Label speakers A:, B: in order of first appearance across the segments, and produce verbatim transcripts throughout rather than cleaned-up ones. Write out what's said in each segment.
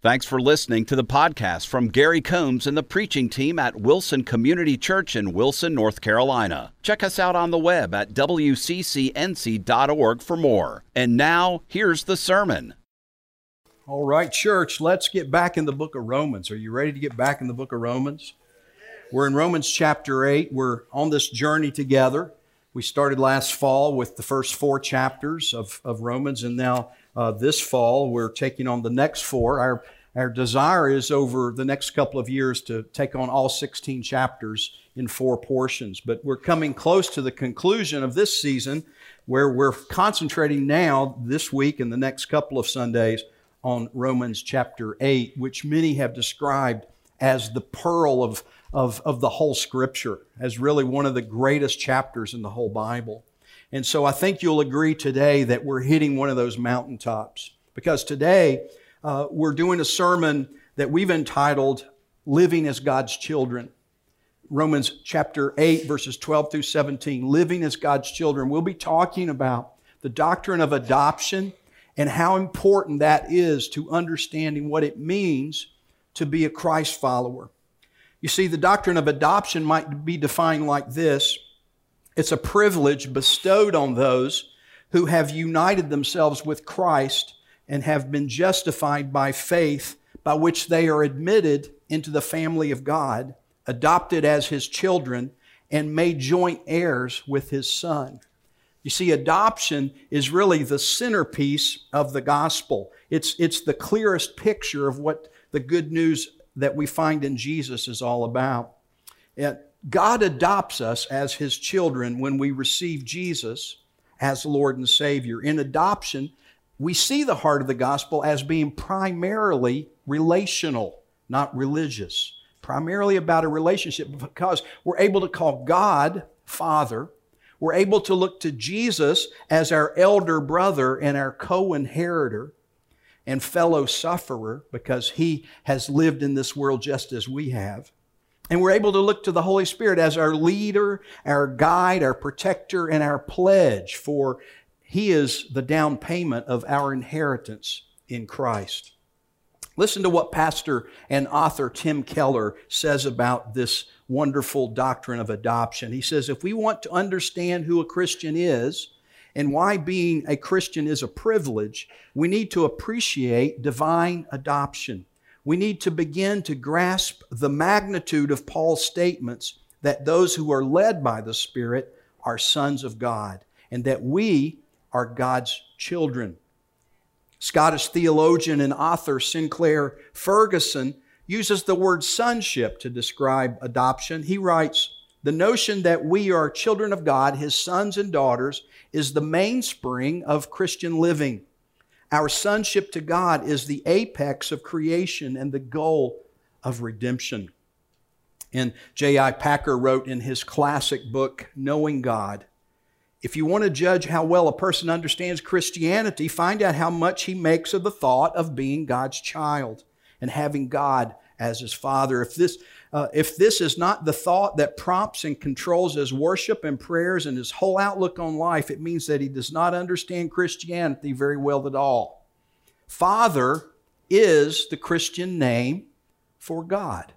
A: Thanks for listening to the podcast from Gary Combs and the preaching team at Wilson Community Church in Wilson, North Carolina. Check us out on the web at W C C N C dot org for more. And now, here's the sermon.
B: All right, church, let's get back in the book of Romans. Are you ready to get back in the book of Romans? We're in Romans chapter eight. We're on this journey together. We started last fall with the first four chapters of, of Romans, and now uh, this fall we're taking on the next four. Our, our desire is over the next couple of years to take on all sixteen chapters in four portions. But we're coming close to the conclusion of this season where we're concentrating now this week and the next couple of Sundays on Romans chapter eight, which many have described as the pearl of, of, of the whole Scripture, as really one of the greatest chapters in the whole Bible. And so I think you'll agree today that we're hitting one of those mountaintops, because today uh, we're doing a sermon that we've entitled Living as God's Children. Romans chapter eight, verses twelve through seventeen, Living as God's Children. We'll be talking about the doctrine of adoption and how important that is to understanding what it means to be a Christ follower. You see, the doctrine of adoption might be defined like this. It's a privilege bestowed on those who have united themselves with Christ and have been justified by faith, by which they are admitted into the family of God, adopted as His children, and made joint heirs with His Son. You see, adoption is really the centerpiece of the gospel. It's, it's the clearest picture of what the good news that we find in Jesus is all about. And God adopts us as His children when we receive Jesus as Lord and Savior. In adoption, we see the heart of the gospel as being primarily relational, not religious. Primarily about a relationship, because we're able to call God Father. We're able to look to Jesus as our elder brother and our co-inheritor and fellow sufferer, because He has lived in this world just as we have. And we're able to look to the Holy Spirit as our leader, our guide, our protector, and our pledge, for He is the down payment of our inheritance in Christ. Listen to what pastor and author Tim Keller says about this wonderful doctrine of adoption. He says, if we want to understand who a Christian is and why being a Christian is a privilege, we need to appreciate divine adoption. We need to begin to grasp the magnitude of Paul's statements that those who are led by the Spirit are sons of God, and that we are God's children. Scottish theologian and author Sinclair Ferguson uses the word sonship to describe adoption. He writes, the notion that we are children of God, His sons and daughters, is the mainspring of Christian living. Our sonship to God is the apex of creation and the goal of redemption. And J I Packer wrote in his classic book, Knowing God, if you want to judge how well a person understands Christianity, find out how much he makes of the thought of being God's child and having God as his Father. If this, uh, if this is not the thought that prompts and controls his worship and prayers and his whole outlook on life, it means that he does not understand Christianity very well at all. Father is the Christian name for God.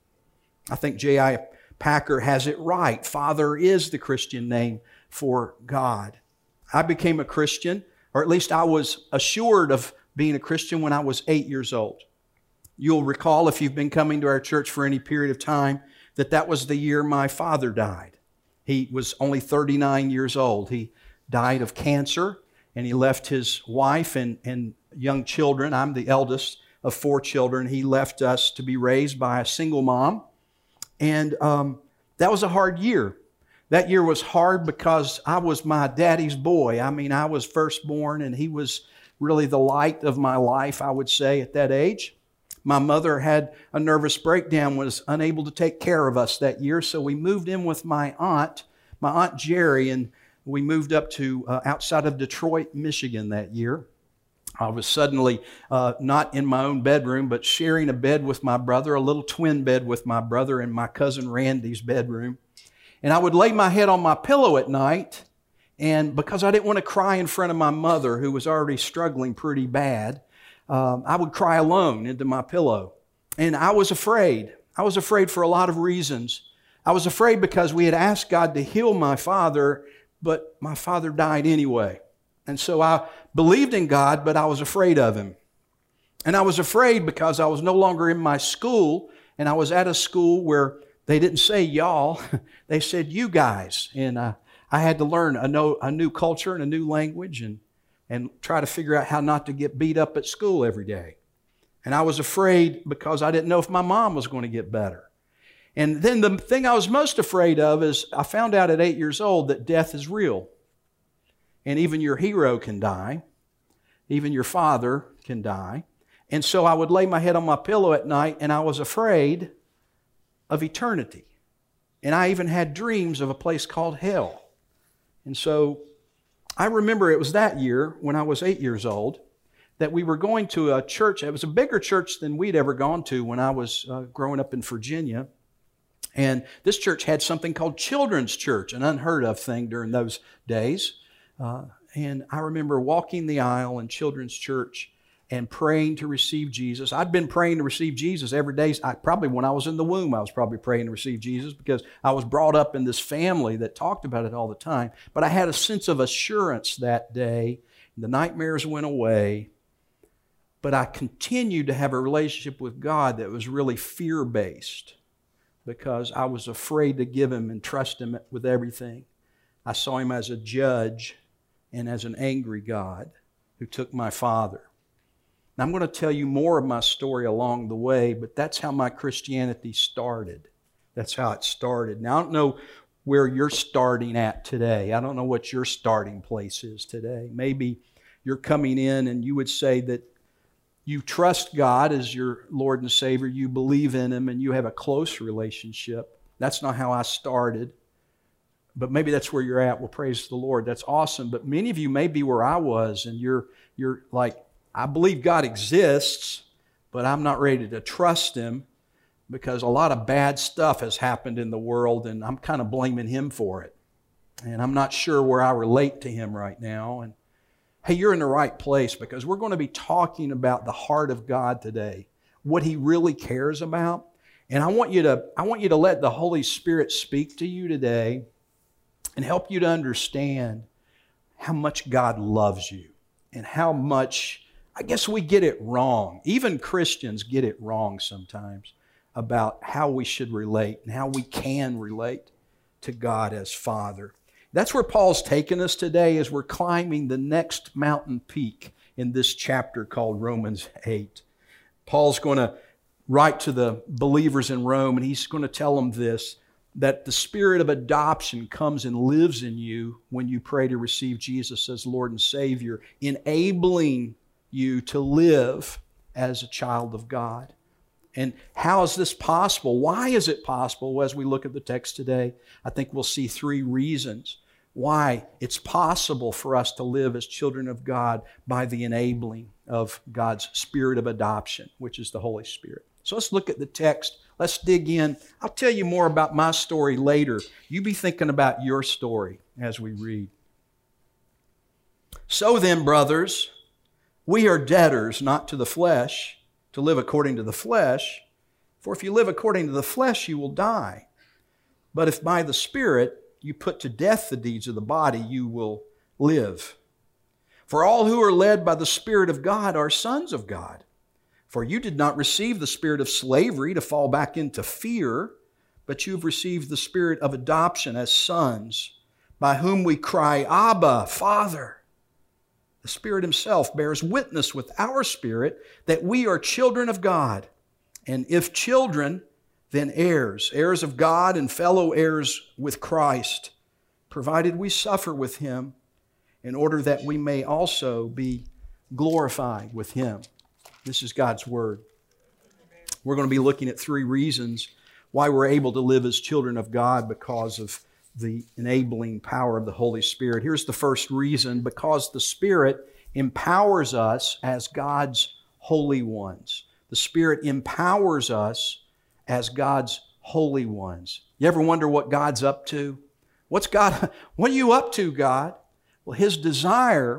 B: I think J I Packer has it right. Father is the Christian name for God. I became a Christian, or at least I was assured of being a Christian when I was eight years old. You'll recall, if you've been coming to our church for any period of time, that that was the year my father died. He was only thirty-nine years old. He died of cancer, and he left his wife and, and young children. I'm the eldest of four children. He left us to be raised by a single mom. And um, that was a hard year. That year was hard because I was my daddy's boy. I mean, I was firstborn, and he was really the light of my life, I would say, at that age. My mother had a nervous breakdown, was unable to take care of us that year, so we moved in with my aunt, my Aunt Jerry, and we moved up to uh, outside of Detroit, Michigan that year. I was suddenly uh, not in my own bedroom, but sharing a bed with my brother, a little twin bed with my brother and my cousin Randy's bedroom. And I would lay my head on my pillow at night, and because I didn't want to cry in front of my mother, who was already struggling pretty bad, um, I would cry alone into my pillow. And I was afraid. I was afraid for a lot of reasons. I was afraid because we had asked God to heal my father, but my father died anyway. And so I believed in God, but I was afraid of Him. And I was afraid because I was no longer in my school, and I was at a school where they didn't say y'all, they said you guys. And uh, I had to learn a, no, a new culture and a new language and, and try to figure out how not to get beat up at school every day. And I was afraid because I didn't know if my mom was going to get better. And then the thing I was most afraid of is I found out at eight years old that death is real. And even your hero can die. Even your father can die. And so I would lay my head on my pillow at night and I was afraid of eternity. And I even had dreams of a place called hell. And so I remember it was that year when I was eight years old that we were going to a church. It was a bigger church than we'd ever gone to when I was uh, growing up in Virginia. And this church had something called Children's Church, an unheard of thing during those days. Uh, and I remember walking the aisle in Children's Church and praying to receive Jesus. I'd been praying to receive Jesus every day. I, probably when I was in the womb, I was probably praying to receive Jesus because I was brought up in this family that talked about it all the time. But I had a sense of assurance that day. The nightmares went away. But I continued to have a relationship with God that was really fear-based because I was afraid to give Him and trust Him with everything. I saw Him as a judge and as an angry God who took my father. Now, I'm going to tell you more of my story along the way, but that's how my Christianity started. That's how it started. Now, I don't know where you're starting at today. I don't know what your starting place is today. Maybe you're coming in and you would say that you trust God as your Lord and Savior, you believe in Him, and you have a close relationship. That's not how I started, but maybe that's where you're at. Well, praise the Lord. That's awesome. But many of you may be where I was, and you're you're like, I believe God exists, but I'm not ready to trust Him because a lot of bad stuff has happened in the world, and I'm kind of blaming Him for it. And I'm not sure where I relate to Him right now. And hey, you're in the right place because we're going to be talking about the heart of God today, what He really cares about. And I want you to, I want you to let the Holy Spirit speak to you today and help you to understand how much God loves you and how much, I guess we get it wrong. Even Christians get it wrong sometimes about how we should relate and how we can relate to God as Father. That's where Paul's taken us today as we're climbing the next mountain peak in this chapter called Romans eight. Paul's going to write to the believers in Rome, and he's going to tell them this, that the spirit of adoption comes and lives in you when you pray to receive Jesus as Lord and Savior, enabling you to live as a child of God. And how is this possible? Why is it possible? Well, as we look at the text today, I think we'll see three reasons why it's possible for us to live as children of God by the enabling of God's spirit of adoption, which is the Holy Spirit. So let's look at the text. Let's dig in. I'll tell you more about my story later. You be thinking about your story as we read. So then, brothers, we are debtors not to the flesh, to live according to the flesh. For if you live according to the flesh, you will die. But if by the Spirit you put to death the deeds of the body, you will live. For all who are led by the Spirit of God are sons of God. For you did not receive the spirit of slavery to fall back into fear, but you've received the spirit of adoption as sons, by whom we cry, Abba, Father. The Spirit Himself bears witness with our spirit that we are children of God. And if children, then heirs, heirs of God and fellow heirs with Christ, provided we suffer with Him, in order that we may also be glorified with Him. This is God's Word. We're going to be looking at three reasons why we're able to live as children of God because of the enabling power of the Holy Spirit. Here's the first reason: because the Spirit empowers us as God's holy ones. The Spirit empowers us as God's holy ones. You ever wonder what God's up to? What's God? What are you up to, God? Well, His desire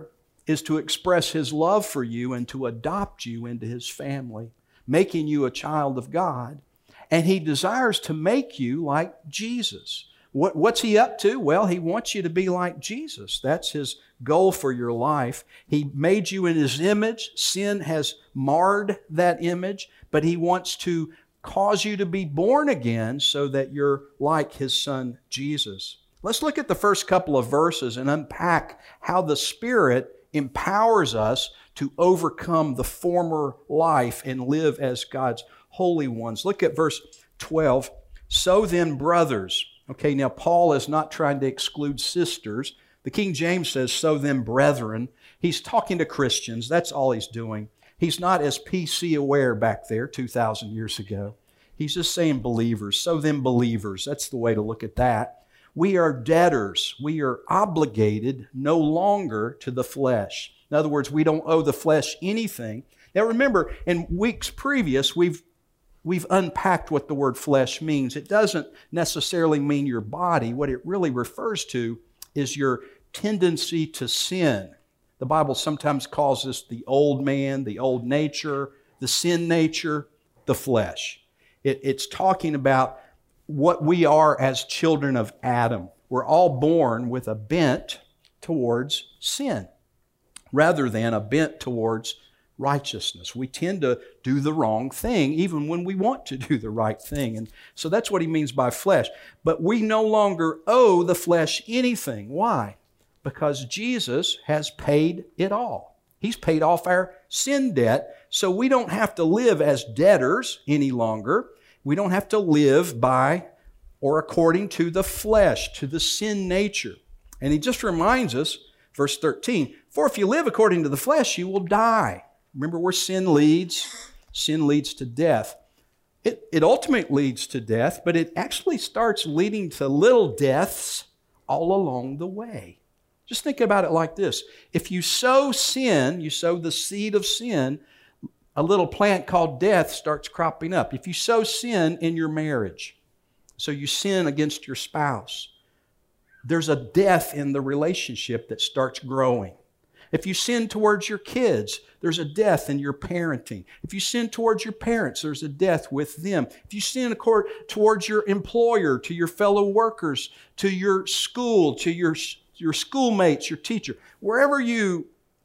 B: is to express His love for you and to adopt you into His family, making you a child of God. And He desires to make you like Jesus. What, what's He up to? Well, He wants you to be like Jesus. That's His goal for your life. He made you in His image. Sin has marred that image, but He wants to cause you to be born again so that you're like His Son, Jesus. Let's look at the first couple of verses and unpack how the Spirit empowers us to overcome the former life and live as God's holy ones. Look at verse twelve. So then, brothers. Okay, now Paul is not trying to exclude sisters. The King James says, so then, brethren. He's talking to Christians. That's all he's doing. He's not as P C aware back there two thousand years ago. He's just saying believers. So then, believers. That's the way to look at that. We are debtors. We are obligated no longer to the flesh. In other words, we don't owe the flesh anything. Now remember, in weeks previous, we've we've unpacked what the word flesh means. It doesn't necessarily mean your body. What it really refers to is your tendency to sin. The Bible sometimes calls this the old man, the old nature, the sin nature, the flesh. It, it's talking about what we are as children of Adam. We're all born with a bent towards sin rather than a bent towards righteousness. We tend to do the wrong thing even when we want to do the right thing. And so that's what he means by flesh. But we no longer owe the flesh anything. Why? Because Jesus has paid it all. He's paid off our sin debt, so we don't have to live as debtors any longer. We don't have to live by or according to the flesh, to the sin nature. And he just reminds us, verse thirteen, for if you live according to the flesh, you will die. Remember where sin leads? Sin leads to death. It, it ultimately leads to death, but it actually starts leading to little deaths all along the way. Just think about it like this. If you sow sin, you sow the seed of sin, a little plant called death starts cropping up. If you sow sin in your marriage, so you sin against your spouse, there's a death in the relationship that starts growing. If you sin towards your kids, there's a death in your parenting. If you sin towards your parents, there's a death with them. If you sin towards your employer, to your fellow workers, to your school, to your, your schoolmates, your teacher, wherever you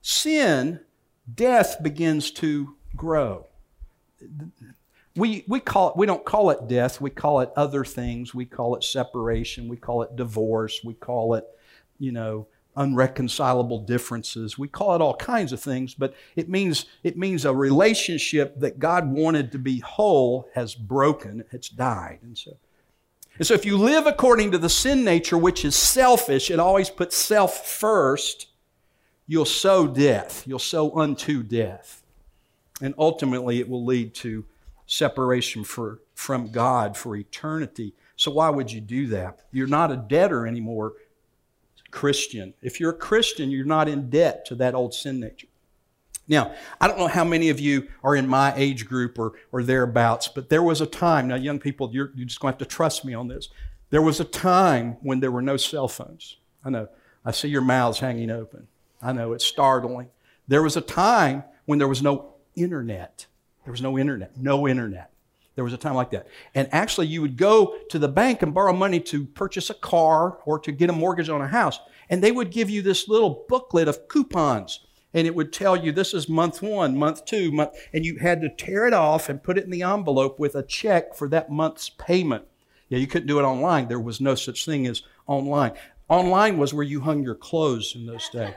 B: sin, death begins to grow. We, we, call it, we don't call it death. We call it other things. We call it separation. We call it divorce. We call it, you know, unreconcilable differences. We call it all kinds of things, but it means, it means a relationship that God wanted to be whole has broken. It's died. And so, and so if you live according to the sin nature, which is selfish, it always puts self first, you'll sow death. You'll sow unto death. And ultimately, it will lead to separation for, from God for eternity. So why would you do that? You're not a debtor anymore, Christian. If you're a Christian, you're not in debt to that old sin nature. Now, I don't know how many of you are in my age group or, or thereabouts, but there was a time, now young people, you're, you're just going to have to trust me on this. There was a time when there were no cell phones. I know. I see your mouths hanging open. I know, it's startling. There was a time when there was no internet. There was no internet. No internet. There was a time like that. And actually, you would go to the bank and borrow money to purchase a car or to get a mortgage on a house. And they would give you this little booklet of coupons. And it would tell you this is month one, month two, month, and you had to tear it off and put it in the envelope with a check for that month's payment. Yeah, you couldn't do it online. There was no such thing as online. Online was where you hung your clothes in those days.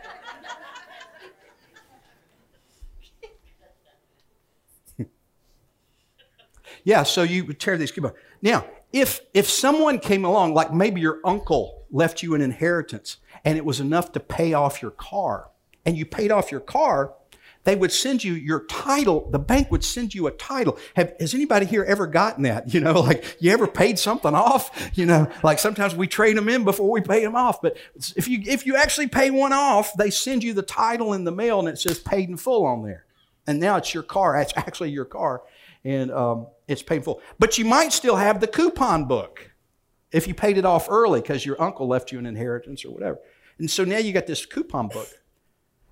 B: Yeah, so you would tear these coupons. Now, if if someone came along, like maybe your uncle left you an inheritance and it was enough to pay off your car, and you paid off your car, they would send you your title. The bank would send you a title. Have, has anybody here ever gotten that? You know, like you ever paid something off? You know, like sometimes we trade them in before we pay them off. But if you if you actually pay one off, they send you the title in the mail and it says paid in full on there. And now it's your car. It's actually your car. And um, it's painful. But you might still have the coupon book if you paid it off early because your uncle left you an inheritance or whatever. And so now you got this coupon book.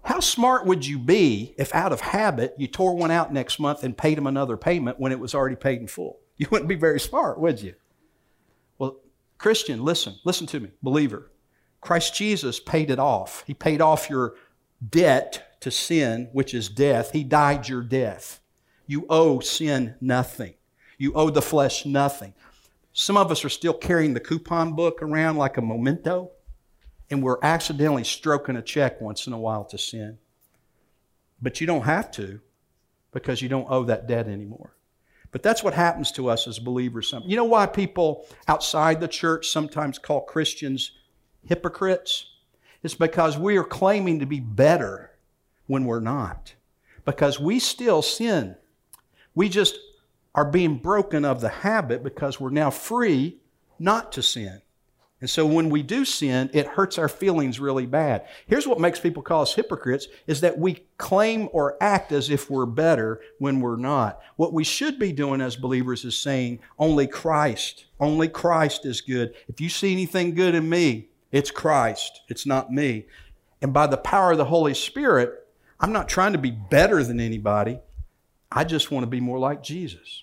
B: How smart would you be if out of habit you tore one out next month and paid them another payment when it was already paid in full? You wouldn't be very smart, would you? Well, Christian, listen, listen to me, believer. Christ Jesus paid it off. He paid off your debt to sin, which is death. He died your death. You owe sin nothing. You owe the flesh nothing. Some of us are still carrying the coupon book around like a memento, and we're accidentally stroking a check once in a while to sin. But you don't have to, because you don't owe that debt anymore. But that's what happens to us as believers. You know why people outside the church sometimes call Christians hypocrites? It's because we are claiming to be better when we're not. Because we still sin. We just are being broken of the habit because we're now free not to sin. And so when we do sin, it hurts our feelings really bad. Here's what makes people call us hypocrites, is that we claim or act as if we're better when we're not. What we should be doing as believers is saying, only Christ, only Christ is good. If you see anything good in me, it's Christ, it's not me. And by the power of the Holy Spirit, I'm not trying to be better than anybody. I just want to be more like Jesus.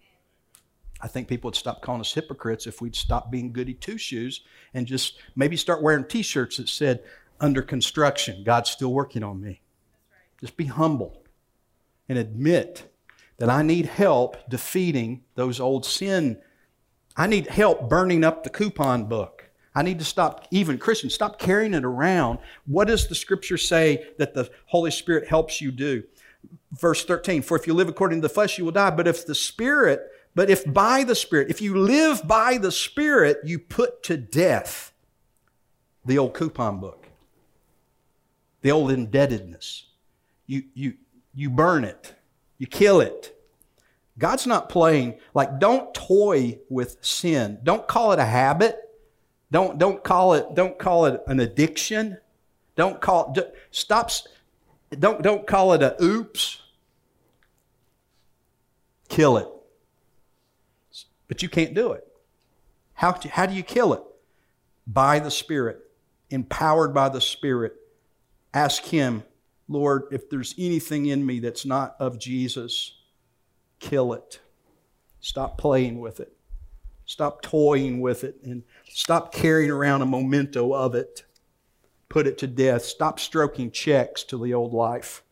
B: I think people would stop calling us hypocrites if we'd stop being goody two-shoes and just maybe start wearing t-shirts that said, under construction, God's still working on me. Just be humble and admit that I need help defeating those old sin. I need help burning up the coupon book. I need to stop, even Christians, stop carrying it around. What does the Scripture say that the Holy Spirit helps you do? Verse thirteen, for if you live according to the flesh, you will die. But if the Spirit... But if by the Spirit, if you live by the Spirit, you put to death the old coupon book, the old indebtedness. You, you, you burn it. You kill it. God's not playing, like, don't toy with sin. Don't call it a habit. Don't, don't call it, don't call it an addiction. Don't call it, stop, don't, don't call it a oops. Kill it. But you can't do it. How, how do you kill it? By the Spirit, empowered by the Spirit. Ask Him, Lord, if there's anything in me that's not of Jesus, kill it. Stop playing with it. Stop toying with it, and stop carrying around a memento of it. Put it to death. Stop stroking checks to the old life.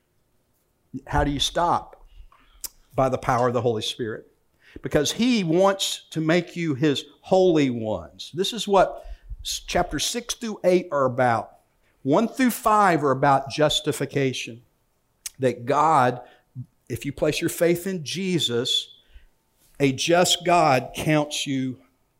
B: How do you stop? By the power of the Holy Spirit. Because He wants to make you His holy ones. This is what chapters six through eight are about. one through five are about justification. That God, if you place your faith in Jesus, a just God counts you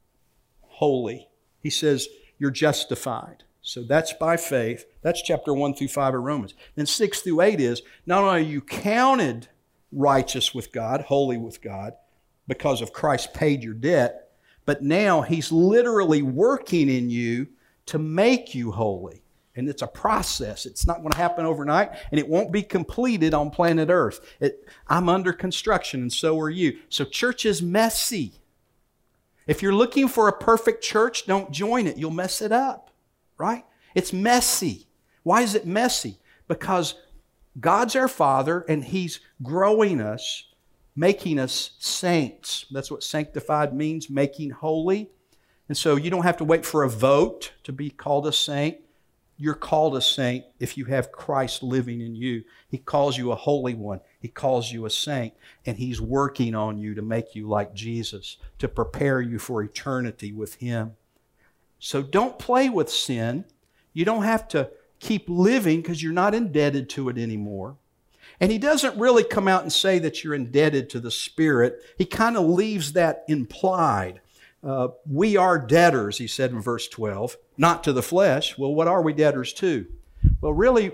B: holy. He says you're justified. So that's by faith. That's chapter one through five of Romans. Then six through eight is, not only are you counted righteous with God, holy with God, because of Christ paid your debt, but now He's literally working in you to make you holy. And it's a process. It's not going to happen overnight, and it won't be completed on planet Earth. It, I'm under construction, and so are you. So church is messy. If you're looking for a perfect church, don't join it. You'll mess it up, right? It's messy. Why is it messy? Because God's our Father, and He's growing us, making us saints. That's what sanctified means, making holy. And so you don't have to wait for a vote to be called a saint. You're called a saint if you have Christ living in you. He calls you a holy one. He calls you a saint. And He's working on you to make you like Jesus, to prepare you for eternity with Him. So don't play with sin. You don't have to keep living because you're not indebted to it anymore. And He doesn't really come out and say that you're indebted to the Spirit. He kind of leaves that implied. Uh, we are debtors, He said in verse twelve, not to the flesh. Well, what are we debtors to? Well, really,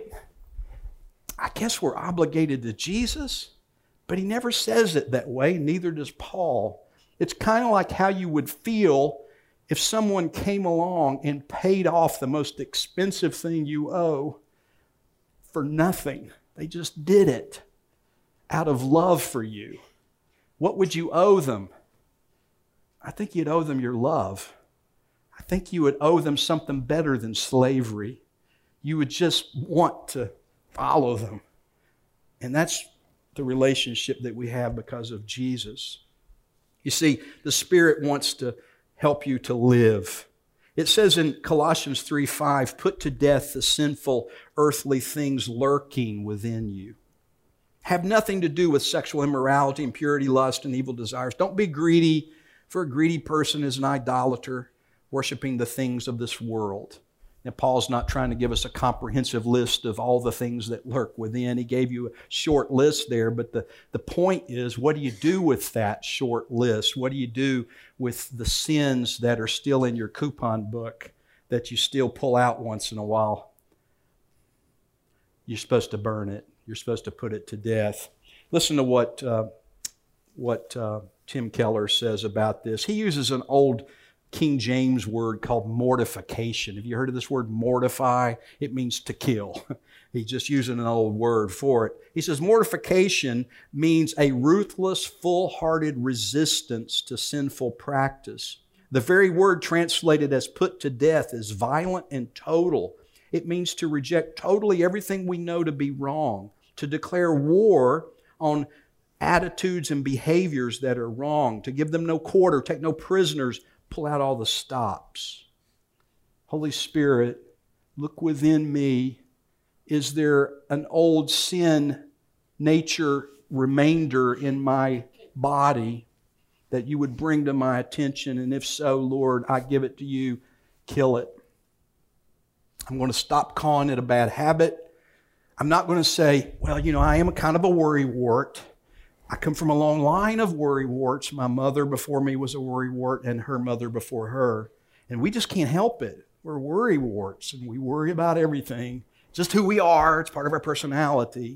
B: I guess we're obligated to Jesus, but He never says it that way, neither does Paul. It's kind of like how you would feel if someone came along and paid off the most expensive thing you owe for nothing. They just did it out of love for you. What would you owe them? I think you'd owe them your love. I think you would owe them something better than slavery. You would just want to Follow them. And that's the relationship that we have because of Jesus. You see, the Spirit wants to help you to live. It says in Colossians three five, put to death the sinful earthly things lurking within you. Have nothing to do with sexual immorality, impurity, lust, and evil desires. Don't be greedy, for a greedy person is an idolater, worshiping the things of this world. Now, Paul's not trying to give us a comprehensive list of all the things that lurk within. He gave you a short list there, but the, the point is, what do you do with that short list? What do you do with the sins that are still in your coupon book that you still pull out once in a while? You're supposed to burn it. You're supposed to put it to death. Listen to what, uh, what uh, Tim Keller says about this. He uses an old King James word called mortification. Have you heard of this word mortify? It means to kill. He's just using an old word for it. He says mortification means a ruthless, full-hearted resistance to sinful practice. The very word translated as put to death is violent and total. It means to reject totally everything we know to be wrong, to declare war on attitudes and behaviors that are wrong, to give them no quarter, take no prisoners, pull out all the stops. Holy Spirit, look within me. Is there an old sin nature remainder in my body that you would bring to my attention? And if so, Lord, I give it to you. Kill it. I'm going to stop calling it a bad habit. I'm not going to say, well, you know, I am a kind of a worrywart. I come from a long line of worrywarts. My mother before me was a worrywart and her mother before her. And we just can't help it. We're worrywarts and we worry about everything. Just who we are. It's part of our personality.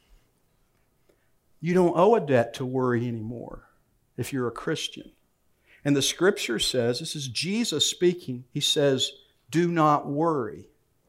B: You don't owe a debt to worry anymore if you're a Christian. And the Scripture says, this is Jesus speaking, He says, do not worry.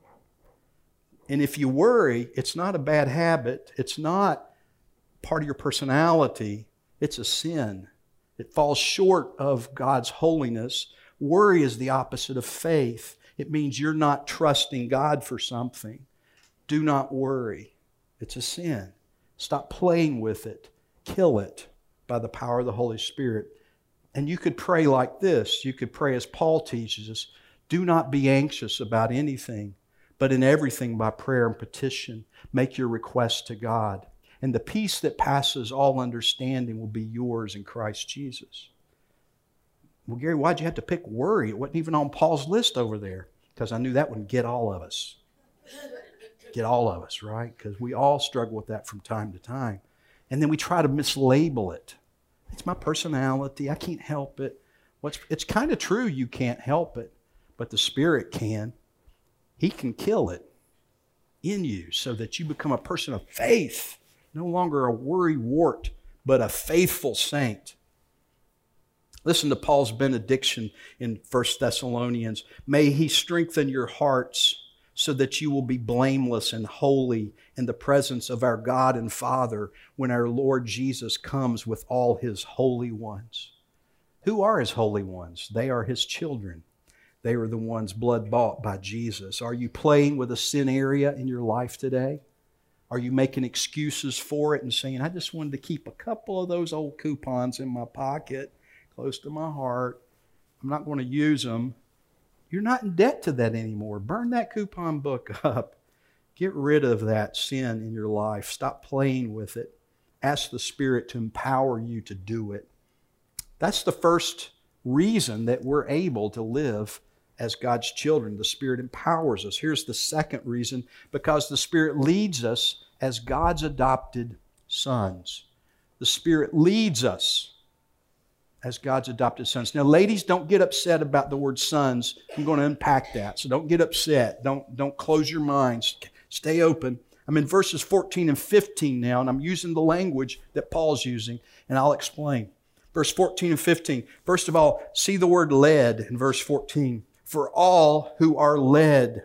B: And if you worry, it's not a bad habit. It's not part of your personality. It's a sin. It falls short of God's holiness. Worry is the opposite of faith. It means you're not trusting God for something. Do not worry. It's a sin. Stop playing with it. Kill it by the power of the Holy Spirit. And you could pray like this. You could pray as Paul teaches us. Do not be anxious about anything, but in everything by prayer and petition, make your requests to God. And the peace that passes all understanding will be yours in Christ Jesus. Well, Gary, why'd you have to pick worry? It wasn't even on Paul's list over there. Because I knew that would get all of us. Get all of us, right? Because we all struggle with that from time to time. And then we try to mislabel it. It's my personality. I can't help it. What's, it's kind of true you can't help it. But the Spirit can. He can kill it in you so that you become a person of faith. No longer a worrywart, but a faithful saint. Listen to Paul's benediction in First Thessalonians. May He strengthen your hearts so that you will be blameless and holy in the presence of our God and Father when our Lord Jesus comes with all His holy ones. Who are His holy ones? They are His children. They are the ones blood-bought by Jesus. Are you playing with a sin area in your life today? Are you making excuses for it and saying, I just wanted to keep a couple of those old coupons in my pocket, close to my heart. I'm not going to use them. You're not in debt to that anymore. Burn that coupon book up. Get rid of that sin in your life. Stop playing with it. Ask the Spirit to empower you to do it. That's the first reason that we're able to live as God's children. The Spirit empowers us. Here's the second reason, because the Spirit leads us as God's adopted sons. The Spirit leads us as God's adopted sons. Now, ladies, don't get upset about the word sons. I'm going to unpack that, so don't get upset. Don't, don't close your minds. Stay open. I'm in verses fourteen and fifteen now, and I'm using the language that Paul's using, and I'll explain. Verse fourteen and fifteen. First of all, see the word led in verse fourteen. For all who are led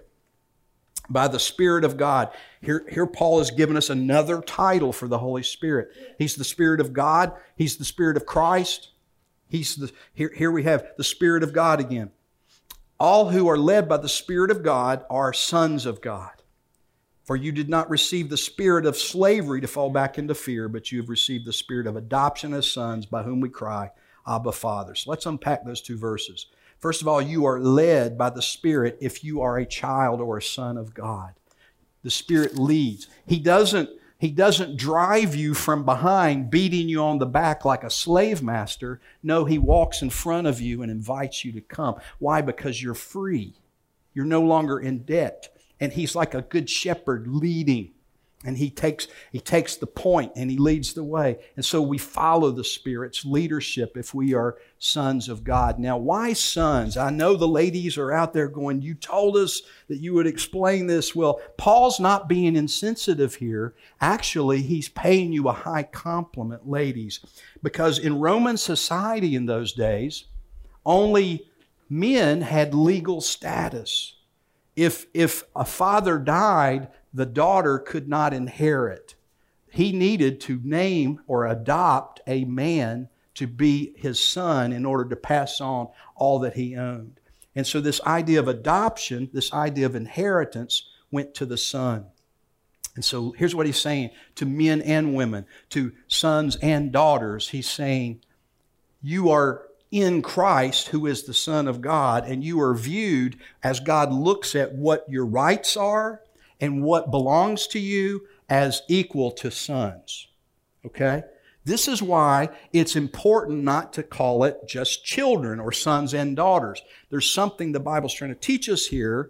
B: by the Spirit of God. Here, here Paul has given us another title for the Holy Spirit. He's the Spirit of God. He's the Spirit of Christ. He's the, here, here we have the Spirit of God again. All who are led by the Spirit of God are sons of God. For you did not receive the spirit of slavery to fall back into fear, but you have received the spirit of adoption as sons, by whom we cry, Abba, Father. So let's unpack those two verses. First of all, you are led by the Spirit if you are a child or a son of God. The Spirit leads. He doesn't, he doesn't drive you from behind, beating you on the back like a slave master. No, He walks in front of you and invites you to come. Why? Because you're free. You're no longer in debt. And He's like a good shepherd leading. And he takes, he takes the point and He leads the way. And so we follow the Spirit's leadership if we are sons of God. Now, why sons? I know the ladies are out there going, you told us that you would explain this. Well, Paul's not being insensitive here. Actually, he's paying you a high compliment, ladies. Because in Roman society in those days, only men had legal status. If, if a father died, the daughter could not inherit. He needed to name or adopt a man to be his son in order to pass on all that he owned. And so this idea of adoption, this idea of inheritance, went to the son. And so here's what he's saying to men and women, to sons and daughters. He's saying, you are in Christ, who is the Son of God, and you are viewed as God looks at what your rights are and what belongs to you as equal to sons. Okay? This is why it's important not to call it just children or sons and daughters. There's something the Bible's trying to teach us here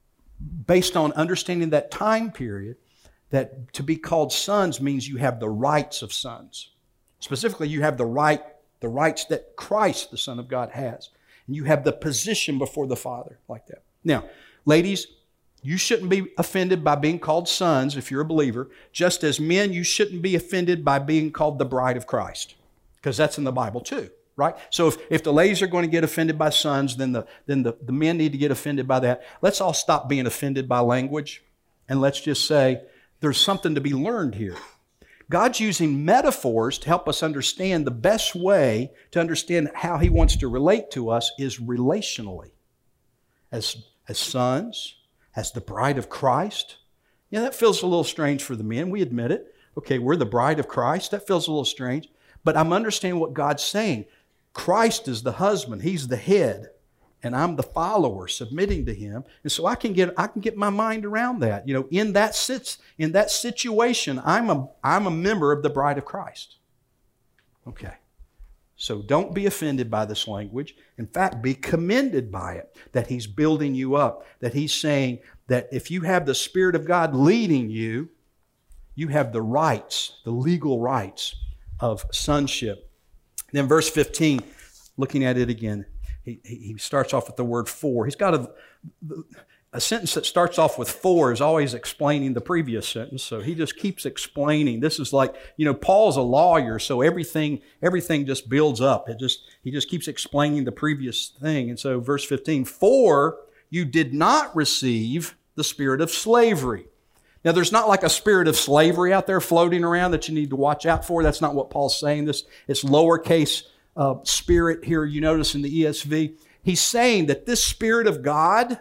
B: based on understanding that time period, that to be called sons means you have the rights of sons. Specifically, you have the right the rights that Christ, the Son of God, has. And you have the position before the Father like that. Now, ladies, you shouldn't be offended by being called sons if you're a believer. Just as men, you shouldn't be offended by being called the bride of Christ. Because that's in the Bible too, right? So if, if the ladies are going to get offended by sons, then, the, then the, the men need to get offended by that. Let's all stop being offended by language. And let's just say there's something to be learned here. God's using metaphors to help us understand the best way to understand how He wants to relate to us is relationally. As, as sons, as the bride of Christ. Yeah, that feels a little strange for the men. We admit it. Okay, we're the bride of Christ. That feels a little strange. But I'm understanding what God's saying. Christ is the husband. He's the head. And I'm the follower submitting to Him. And so I can get I can get my mind around that. You know, in that sits in that situation, I'm a I'm a member of the bride of Christ. Okay. So don't be offended by this language. In fact, be commended by it, that He's building you up, that He's saying that if you have the Spirit of God leading you, you have the rights, the legal rights of sonship. Then verse fifteen, looking at it again. He, he starts off with the word for. He's got a, a sentence that starts off with for is always explaining the previous sentence. So he just keeps explaining. This is like, you know, Paul's a lawyer, so everything everything just builds up. It just he just keeps explaining the previous thing. And so verse fifteen, for you did not receive the spirit of slavery. Now, there's not like a spirit of slavery out there floating around that you need to watch out for. That's not what Paul's saying. This it's lowercase Uh, spirit here, you notice in the E S V. He's saying that this Spirit of God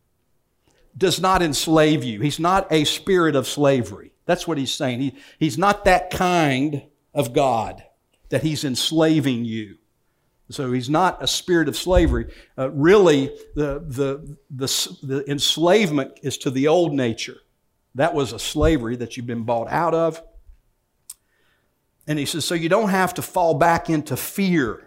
B: does not enslave you. He's not a spirit of slavery. That's what he's saying. He, he's not that kind of God that He's enslaving you. So He's not a spirit of slavery. Uh, really, the, the, the, the enslavement is to the old nature. That was a slavery that you've been bought out of. And he says, so you don't have to fall back into fear.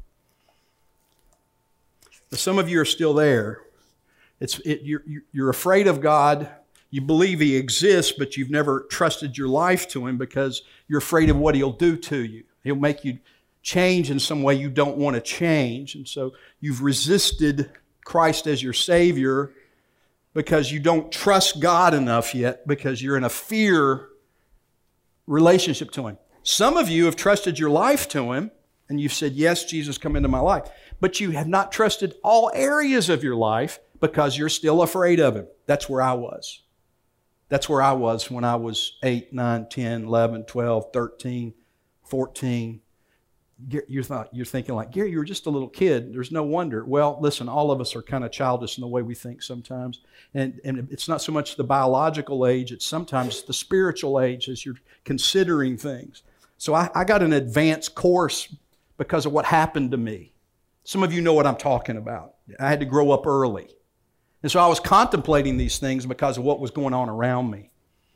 B: But some of you are still there. It's, it, you're, you're afraid of God. You believe He exists, but you've never trusted your life to Him because you're afraid of what He'll do to you. He'll make you change in some way you don't want to change. And so you've resisted Christ as your Savior because you don't trust God enough yet, because you're in a fear relationship to Him. Some of you have trusted your life to Him, and you've said, yes, Jesus, come into my life. But you have not trusted all areas of your life because you're still afraid of Him. That's where I was. That's where I was when I was eight, nine, ten, eleven, twelve, thirteen, fourteen. You're, thought, you're thinking like, Gary, you were just a little kid. There's no wonder. Well, listen, all of us are kind of childish in the way we think sometimes. And, and it's not so much the biological age, it's sometimes the spiritual age as you're considering things. So I, I got an advanced course because of what happened to me. Some of you know what I'm talking about. I had to grow up early. And so I was contemplating these things because of what was going on around me.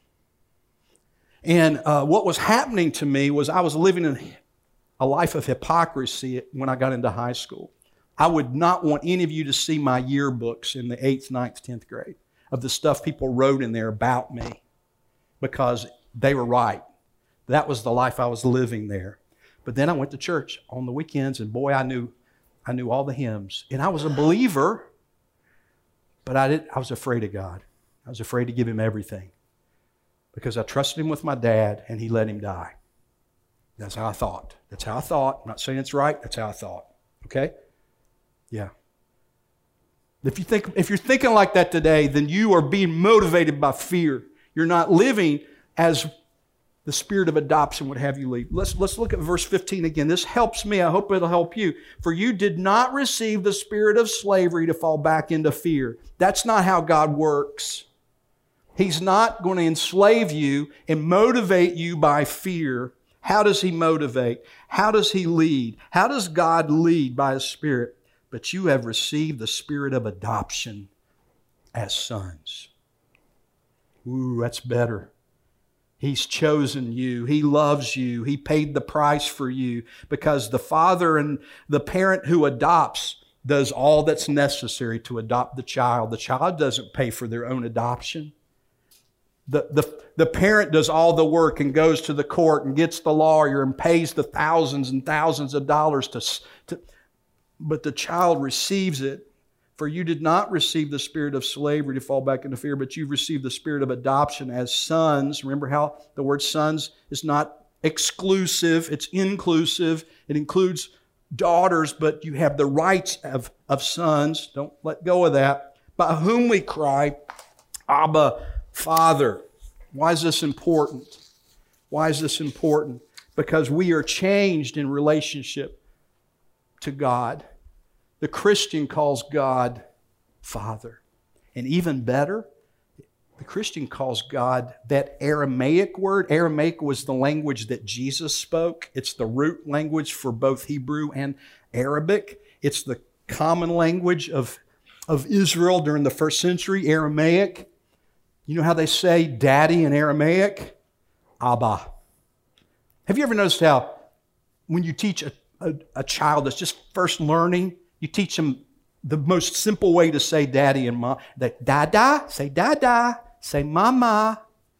B: And uh, what was happening to me was I was living in a life of hypocrisy when I got into high school. I would not want any of you to see my yearbooks in the eighth, ninth, tenth grade of the stuff people wrote in there about me because they were right. That was the life I was living there. But then I went to church on the weekends, and boy, I knew I knew all the hymns. And I was a believer, but I did I was afraid of God. I was afraid to give Him everything because I trusted Him with my dad, and He let him die. That's how I thought. That's how I thought. I'm not saying it's right. That's how I thought. Okay? Yeah. If you think, if you're thinking like that today, then you are being motivated by fear. You're not living as the spirit of adoption would have you lead. Let's, let's look at verse fifteen again. This helps me. I hope it'll help you. For you did not receive the spirit of slavery to fall back into fear. That's not how God works. He's not going to enslave you and motivate you by fear. How does He motivate? How does He lead? How does God lead by His Spirit? But you have received the spirit of adoption as sons. Ooh, that's better. He's chosen you. He loves you. He paid the price for you because the father and the parent who adopts does all that's necessary to adopt the child. The child doesn't pay for their own adoption. The, the, the parent does all the work and goes to the court and gets the lawyer and pays the thousands and thousands of dollars to, to but the child receives it. For you did not receive the spirit of slavery to fall back into fear, but you've received the spirit of adoption as sons. Remember how the word sons is not exclusive, it's inclusive. It includes daughters, but you have the rights of, of sons. Don't let go of that. By whom we cry, Abba, Father. Why is this important? Why is this important? Because we are changed in relationship to God. The Christian calls God Father. And even better, the Christian calls God that Aramaic word. Aramaic was the language that Jesus spoke. It's the root language for both Hebrew and Arabic. It's the common language of, of Israel during the first century, Aramaic. You know how they say daddy in Aramaic? Abba. Have you ever noticed how when you teach a, a, a child that's just first learning, you teach them the most simple way to say daddy and mom. That dada, say dada, say mama,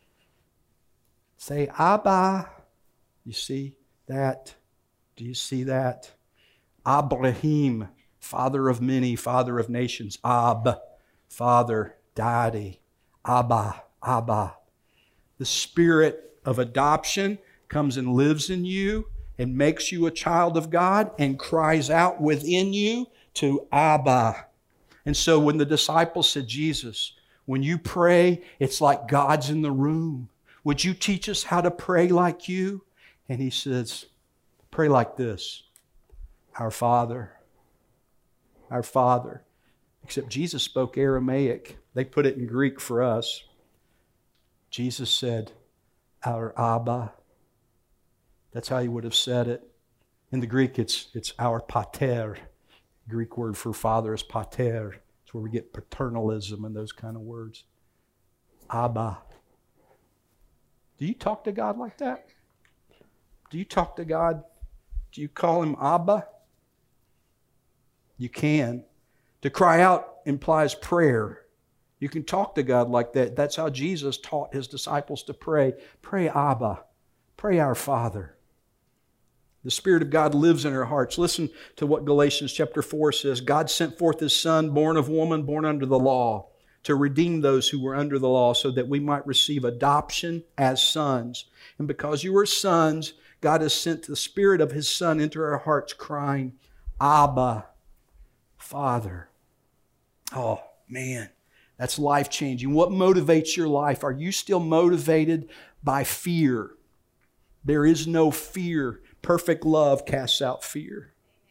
B: say abba. You see that? Do you see that? Abraham, father of many, father of nations. Ab, father, daddy. Abba, Abba. The spirit of adoption comes and lives in you and makes you a child of God and cries out within you to Abba. And so when the disciples said, Jesus, when you pray, it's like God's in the room. Would you teach us how to pray like you? And He says, pray like this. Our Father, our Father. Except Jesus spoke Aramaic. They put it in Greek for us. Jesus said, our Abba. That's how He would have said it. In the Greek, it's, it's our pater. Greek word for father is pater. It's where we get paternalism and those kind of words. Abba. Do you talk to God like that? Do you talk to God? Do you call Him Abba? You can. To cry out implies prayer. You can talk to God like that. That's how Jesus taught His disciples to pray. Pray Abba. Pray our Father. The Spirit of God lives in our hearts. Listen to what Galatians chapter four says. God sent forth His Son, born of woman, born under the law, to redeem those who were under the law so that we might receive adoption as sons. And because you are sons, God has sent the Spirit of His Son into our hearts, crying, Abba, Father. Oh, man, that's life-changing. What motivates your life? Are you still motivated by fear? There is no fear perfect love casts out fear.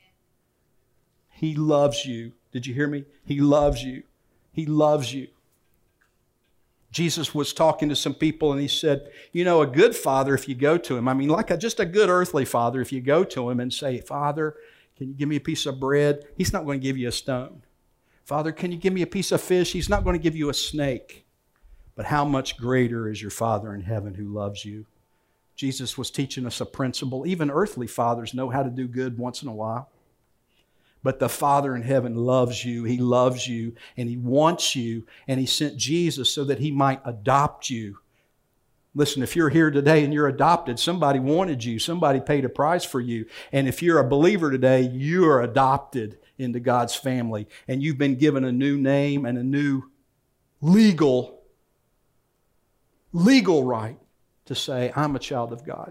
B: He loves you. Did you hear me? He loves you. He loves you. Jesus was talking to some people and he said, you know, a good father, if you go to him, I mean, like a, just a good earthly father, if you go to him and say, Father, can you give me a piece of bread? He's not going to give you a stone. Father, can you give me a piece of fish? He's not going to give you a snake. But how much greater is your Father in heaven who loves you? Jesus was teaching us a principle. Even earthly fathers know how to do good once in a while. But the Father in heaven loves you. He loves you and He wants you. And He sent Jesus so that He might adopt you. Listen, if you're here today and you're adopted, somebody wanted you. Somebody paid a price for you. And if you're a believer today, you are adopted into God's family. And you've been given a new name and a new legal, legal right to say, I'm a child of God.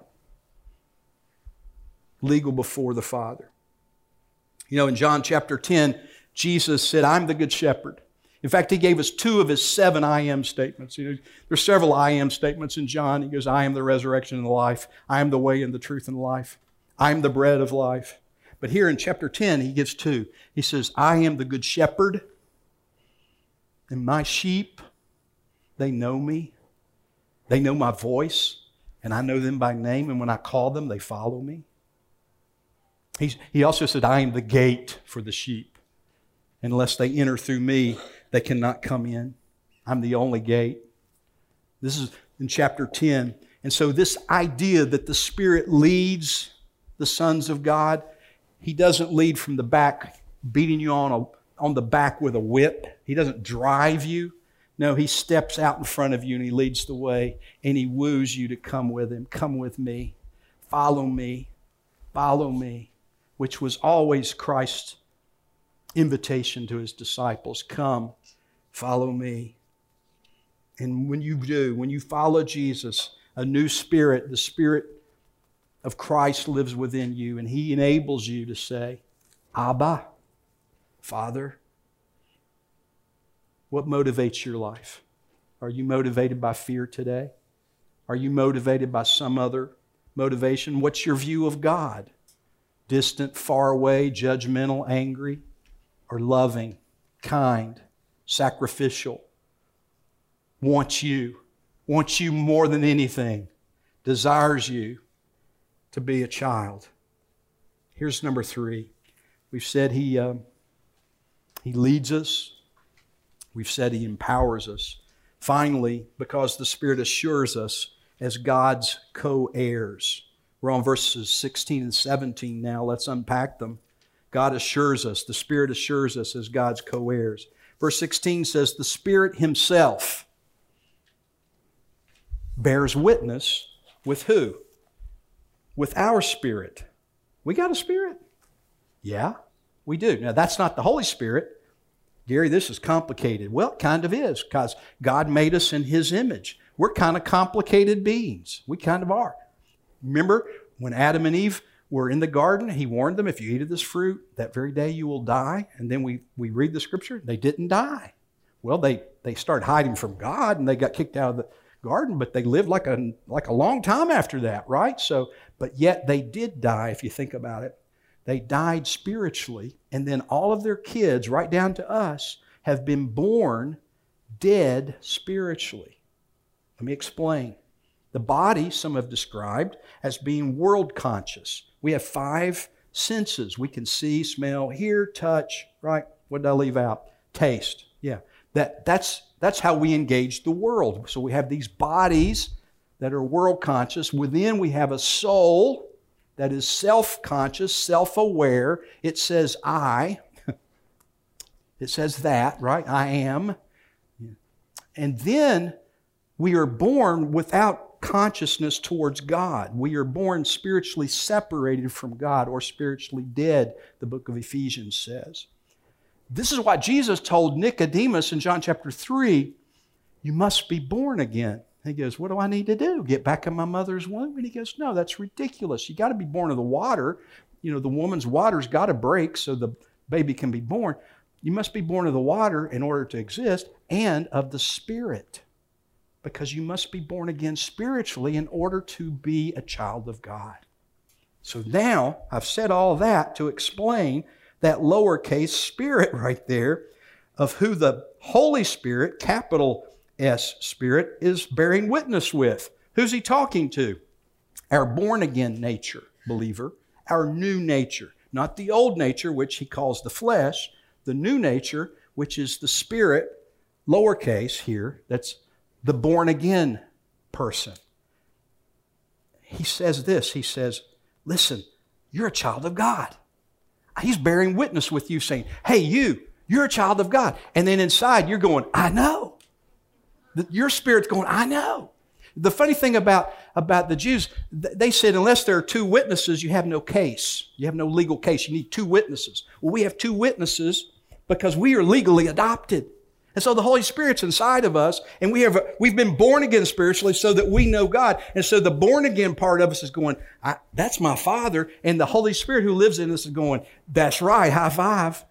B: Legal before the Father. You know, in John chapter ten, Jesus said, I'm the good shepherd. In fact, He gave us two of His seven I am statements. You know, there's several I am statements in John. He goes, I am the resurrection and the life. I am the way and the truth and the life. I am the bread of life. But here in chapter ten, He gives two. He says, I am the good shepherd, and my sheep, they know me. They know my voice, and I know them by name, and when I call them, they follow me. He's, he also said, I am the gate for the sheep. Unless they enter through me, they cannot come in. I'm the only gate. This is in chapter ten. And so this idea that the Spirit leads the sons of God, He doesn't lead from the back, beating you on, a, on the back with a whip. He doesn't drive you. No, He steps out in front of you and He leads the way and He woos you to come with Him. Come with me. Follow me. Follow me. Which was always Christ's invitation to His disciples. Come, follow me. And when you do, when you follow Jesus, a new spirit, the Spirit of Christ lives within you, and He enables you to say, Abba, Father. What motivates your life? Are you motivated by fear today? Are you motivated by some other motivation? What's your view of God? Distant, far away, judgmental, angry, or loving, kind, sacrificial? Wants you, wants you more than anything, desires you to be a child. Here's number three. We've said He, uh, he leads us. We've said He empowers us. Finally, because the Spirit assures us as God's co-heirs. We're on verses sixteen and seventeen now. Let's unpack them. God assures us. The Spirit assures us as God's co-heirs. Verse sixteen says, the Spirit Himself bears witness with who? With our spirit. We got a spirit? Yeah, we do. Now, that's not the Holy Spirit. Gary, this is complicated. Well, it kind of is, because God made us in His image. We're kind of complicated beings. We kind of are. Remember, when Adam and Eve were in the garden, He warned them, if you eat of this fruit, that very day you will die. And then we, we read the Scripture, they didn't die. Well, they, they started hiding from God, and they got kicked out of the garden, but they lived like a, like a long time after that, right? So, but yet they did die, if you think about it. They died spiritually, and then all of their kids, right down to us, have been born dead spiritually. Let me explain. The body, some have described as being world conscious. We have five senses. We can see, smell, hear, touch, right? What did I leave out? Taste. Yeah. That, that's, that's how we engage the world. So we have these bodies that are world conscious. Within we have a soul that is self-conscious, self-aware. It says I. It says that, right? I am. And then we are born without consciousness towards God. We are born spiritually separated from God, or spiritually dead, the book of Ephesians says. This is why Jesus told Nicodemus in John chapter three, you must be born again. He goes, what do I need to do? Get back in my mother's womb? And he goes, no, that's ridiculous. You got to be born of the water. You know, the woman's water's got to break so the baby can be born. You must be born of the water in order to exist, and of the Spirit, because you must be born again spiritually in order to be a child of God. So now I've said all that to explain that lowercase spirit right there of who the Holy Spirit, capital S Spirit, is bearing witness with. Who's he talking to? Our born-again nature, believer. Our new nature. Not the old nature, which he calls the flesh. The new nature, which is the spirit, lowercase here, that's the born-again person. He says this, he says, listen, you're a child of God. He's bearing witness with you saying, hey, you, you're a child of God. And then inside you're going, I know. Your spirit's going, I know. The funny thing about, about the Jews, they said unless there are two witnesses, you have no case. You have no legal case. You need two witnesses. Well, we have two witnesses because we are legally adopted. And so the Holy Spirit's inside of us, and we have, we've been born again spiritually so that we know God. And so the born again part of us is going, I, that's my Father. And the Holy Spirit who lives in us is going, that's right, high five.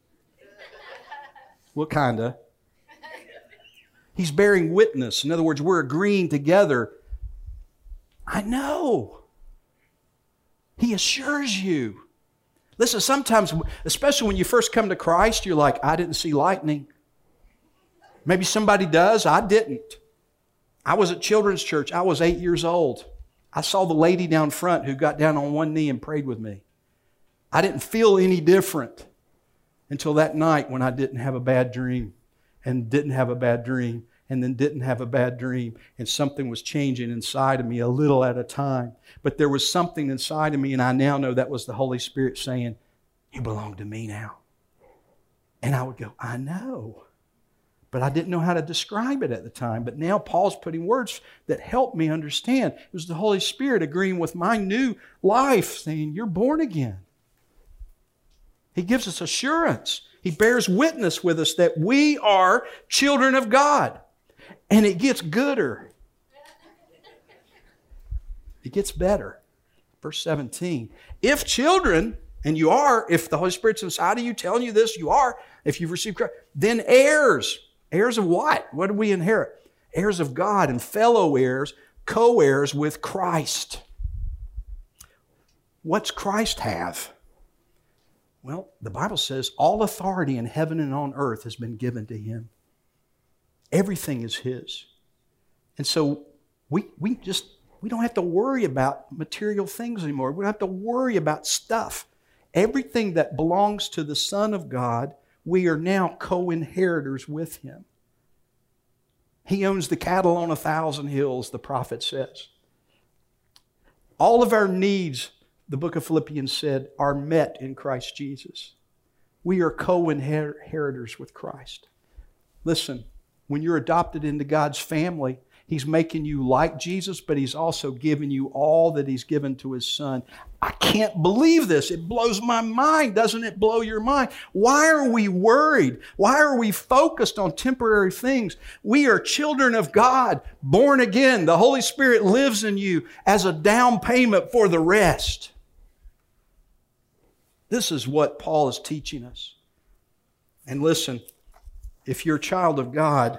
B: What kind of? He's bearing witness. In other words, we're agreeing together. I know. He assures you. Listen, sometimes, especially when you first come to Christ, you're like, I didn't see lightning. Maybe somebody does. I didn't. I was at children's church. I was eight years old. I saw the lady down front who got down on one knee and prayed with me. I didn't feel any different until that night when I didn't have a bad dream. And didn't have a bad dream, and then didn't have a bad dream, and something was changing inside of me a little at a time. But there was something inside of me, and I now know that was the Holy Spirit saying, you belong to me now. And I would go, I know. But I didn't know how to describe it at the time. But now Paul's putting words that help me understand. It was the Holy Spirit agreeing with my new life, saying, you're born again. He gives us assurance. He bears witness with us that we are children of God. And it gets gooder. It gets better. Verse seventeen. If children, and you are, if the Holy Spirit's inside of you telling you this, you are, if you've received Christ, then heirs. Heirs of what? What do we inherit? Heirs of God and fellow heirs, co-heirs with Christ. What's Christ have? Well, the Bible says all authority in heaven and on earth has been given to Him. Everything is His. And so we, we just, we don't have to worry about material things anymore. We don't have to worry about stuff. Everything that belongs to the Son of God, we are now co-inheritors with Him. He owns the cattle on a thousand hills, the prophet says. All of our needs, the book of Philippians said, are met in Christ Jesus. We are co-inheritors with Christ. Listen, when you're adopted into God's family, He's making you like Jesus, but He's also giving you all that He's given to His Son. I can't believe this. It blows my mind. Doesn't it blow your mind? Why are we worried? Why are we focused on temporary things? We are children of God, born again. The Holy Spirit lives in you as a down payment for the rest. This is what Paul is teaching us. And listen, if you're a child of God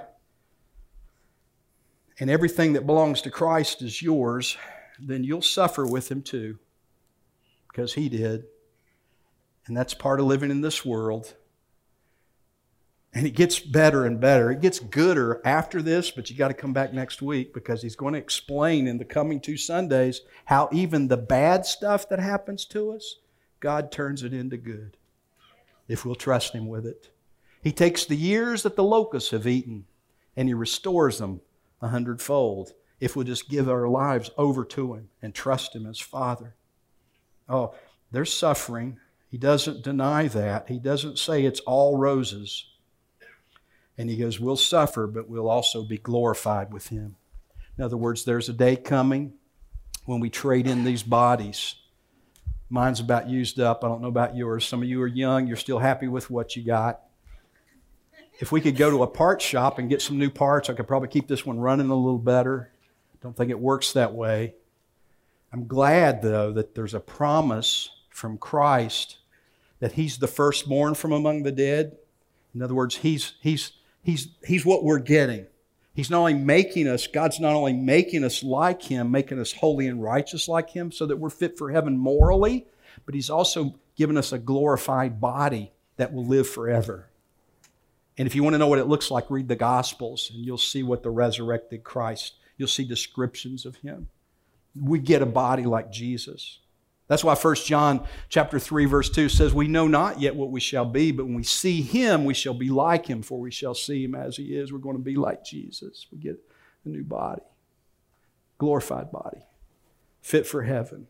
B: and everything that belongs to Christ is yours, then you'll suffer with Him too, because He did. And that's part of living in this world. And it gets better and better. It gets gooder after this, but you got to come back next week because he's going to explain in the coming two Sundays how even the bad stuff that happens to us, God turns it into good if we'll trust Him with it. He takes the years that the locusts have eaten and He restores them a hundredfold if we'll just give our lives over to Him and trust Him as Father. Oh, there's suffering. He doesn't deny that. He doesn't say it's all roses. And He goes, we'll suffer, but we'll also be glorified with Him. In other words, there's a day coming when we trade in these bodies. Mine's about used up. I don't know about yours. Some of you are young. You're still happy with what you got. If we could go to a parts shop and get some new parts, I could probably keep this one running a little better. Don't think it works that way. I'm glad, though, that there's a promise from Christ that He's the firstborn from among the dead. In other words, He's, he's, he's, he's what we're getting. He's not only making us, God's not only making us like Him, making us holy and righteous like Him so that we're fit for heaven morally, but He's also given us a glorified body that will live forever. And if you want to know what it looks like, read the Gospels and you'll see what the resurrected Christ, you'll see descriptions of Him. We get a body like Jesus. That's why First John chapter three, verse two says, we know not yet what we shall be, but when we see Him, we shall be like Him, for we shall see Him as He is. We're going to be like Jesus. We get a new body, glorified body, fit for heaven.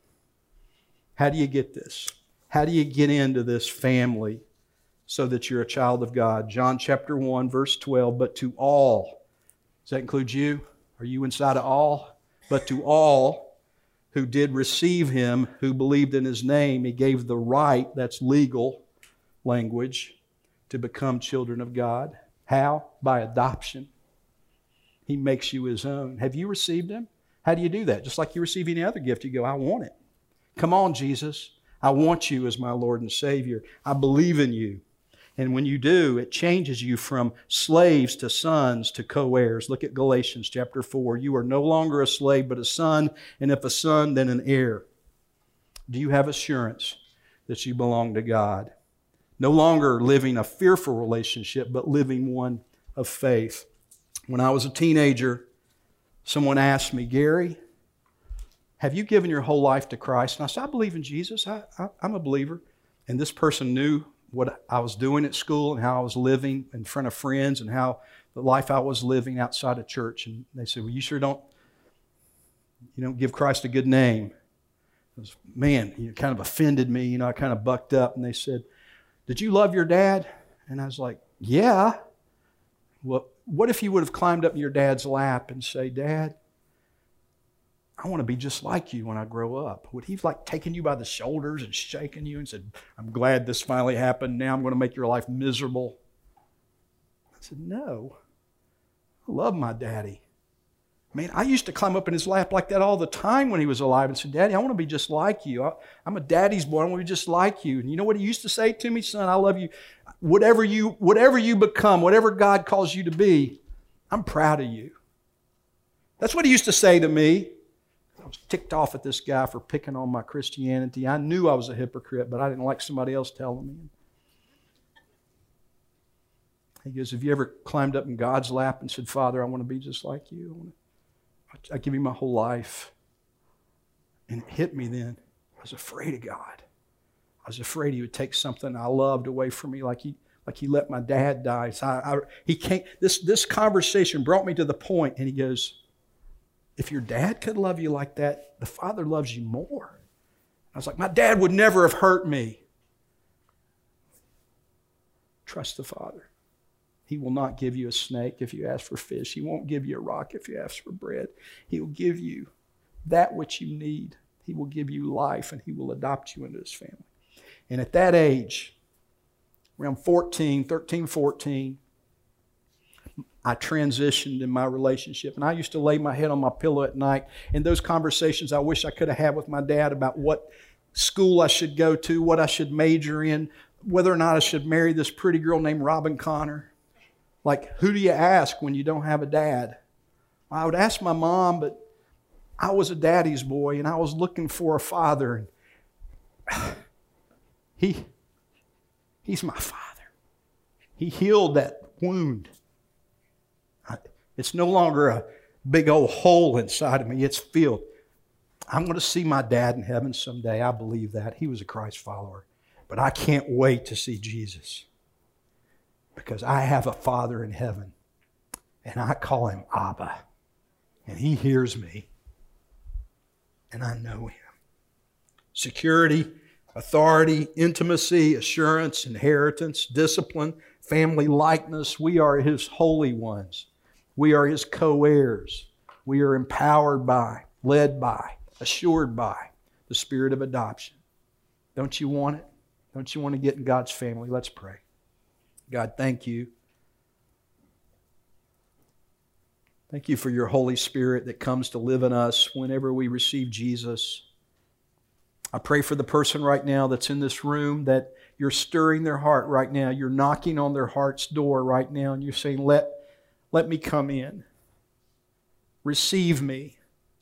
B: How do you get this? How do you get into this family so that you're a child of God? John chapter one, verse twelve, but to all, does that include you? Are you inside of all? But to all who did receive Him, who believed in His name, He gave the right, that's legal language, to become children of God. How? By adoption. He makes you His own. Have you received Him? How do you do that? Just like you receive any other gift, you go, I want it. Come on, Jesus. I want you as my Lord and Savior. I believe in you. And when you do, it changes you from slaves to sons to co-heirs. Look at Galatians chapter four. You are no longer a slave, but a son, and if a son, then an heir. Do you have assurance that you belong to God? No longer living a fearful relationship, but living one of faith. When I was a teenager, someone asked me, Gary, have you given your whole life to Christ? And I said, I believe in Jesus. I, I, I'm a believer. And this person knew what I was doing at school and how I was living in front of friends and how the life I was living outside of church. And they said, well, you sure don't, you don't give Christ a good name. I was, man, you kind of offended me. You know, I kind of bucked up. And they said, did you love your dad? And I was like, yeah. Well, what if you would have climbed up in your dad's lap and say, Dad, I want to be just like you when I grow up? Would he have like taken you by the shoulders and shaken you and said, I'm glad this finally happened. Now I'm going to make your life miserable? I said, no. I love my daddy. Man, I used to climb up in his lap like that all the time when he was alive and said, Daddy, I want to be just like you. I, I'm a daddy's boy. I want to be just like you. And you know what he used to say to me? Son, I love you. Whatever you, whatever you become, whatever God calls you to be, I'm proud of you. That's what he used to say to me. I was ticked off at this guy for picking on my Christianity. I knew I was a hypocrite, but I didn't like somebody else telling me. He goes, have you ever climbed up in God's lap and said, Father, I want to be just like you? I, want to, I give you my whole life. And it hit me then. I was afraid of God. I was afraid He would take something I loved away from me like He, like he let my dad die. So I, I, he came, this, this conversation brought me to the point, and he goes, if your dad could love you like that, the Father loves you more. I was like, my dad would never have hurt me. Trust the Father. He will not give you a snake if you ask for fish. He won't give you a rock if you ask for bread. He will give you that which you need. He will give you life, and He will adopt you into His family. And at that age, around fourteen, thirteen, fourteen, I transitioned in my relationship. And I used to lay my head on my pillow at night. And those conversations I wish I could have had with my dad about what school I should go to, what I should major in, whether or not I should marry this pretty girl named Robin Connor. Like, who do you ask when you don't have a dad? I would ask my mom, but I was a daddy's boy, and I was looking for a father. And he, he's my father. He healed that wound. It's no longer a big old hole inside of me. It's filled. I'm going to see my dad in heaven someday. I believe that. He was a Christ follower. But I can't wait to see Jesus, because I have a Father in heaven, and I call Him Abba, and He hears me, and I know Him. Security, authority, intimacy, assurance, inheritance, discipline, family likeness. We are His holy ones. We are His co-heirs. We are empowered by, led by, assured by the Spirit of adoption. Don't you want it? Don't you want to get in God's family? Let's pray. God, thank you. Thank you for your Holy Spirit that comes to live in us whenever we receive Jesus. I pray for the person right now that's in this room, that you're stirring their heart right now. You're knocking on their heart's door right now, and you're saying, let Let me come in. receive me.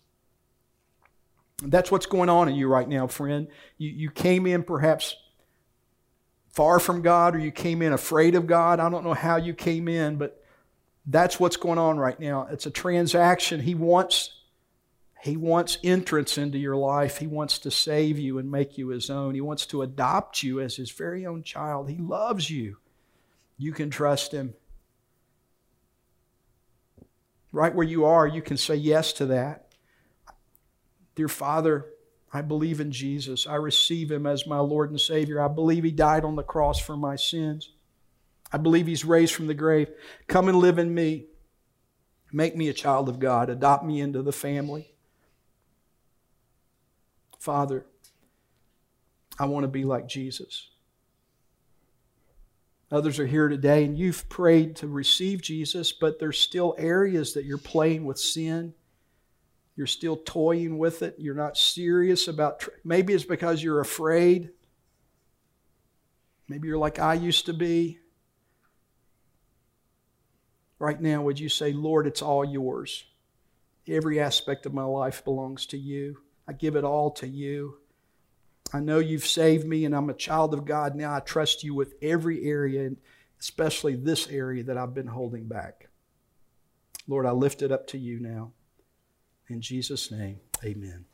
B: That's what's going on in you right now, friend. You, you came in perhaps far from God, or you came in afraid of God. I don't know how you came in, but that's what's going on right now. It's a transaction. He wants, He wants entrance into your life. He wants to save you and make you His own. He wants to adopt you as His very own child. He loves you. You can trust Him. Right where you are, you can say yes to that. Dear Father, I believe in Jesus. I receive Him as my Lord and Savior. I believe He died on the cross for my sins. I believe He's raised from the grave. Come and live in me. Make me a child of God. Adopt me into the family. Father, I want to be like Jesus. Others are here today and you've prayed to receive Jesus, but there's still areas that you're playing with sin. You're still toying with it. You're not serious about, tr- maybe it's because you're afraid. Maybe you're like I used to be. Right now, would you say, Lord, it's all yours. Every aspect of my life belongs to you. I give it all to you. I know you've saved me and I'm a child of God. Now I trust you with every area, especially this area that I've been holding back. Lord, I lift it up to you now. In Jesus' name, amen.